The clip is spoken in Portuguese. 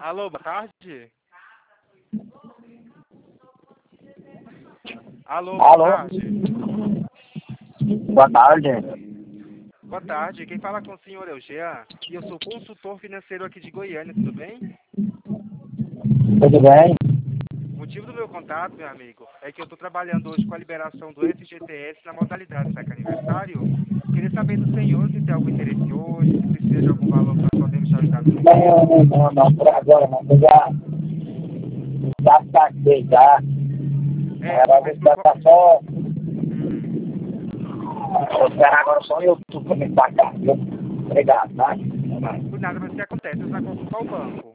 Alô, boa tarde. Alô, boa Alô? tarde. Boa tarde. Boa tarde, quem fala com o senhor é o Jean, e eu sou consultor financeiro aqui de Goiânia, tudo bem? Tudo bem? O motivo do meu contato, meu amigo, é que eu estou trabalhando hoje com a liberação do FGTS na modalidade saque aniversário. Queria saber do senhor se tem algum interesse hoje, se precisa de algum valor que nós podemos te ajudar com isso. Não, por agora não. Eu já saquei já. Agora eu vou Mas por esperar só. hum, Vou esperar agora só eu tudo pra me sacar, viu? Obrigado, tá? por nada, mas o que acontece? Você sacou com qual banco?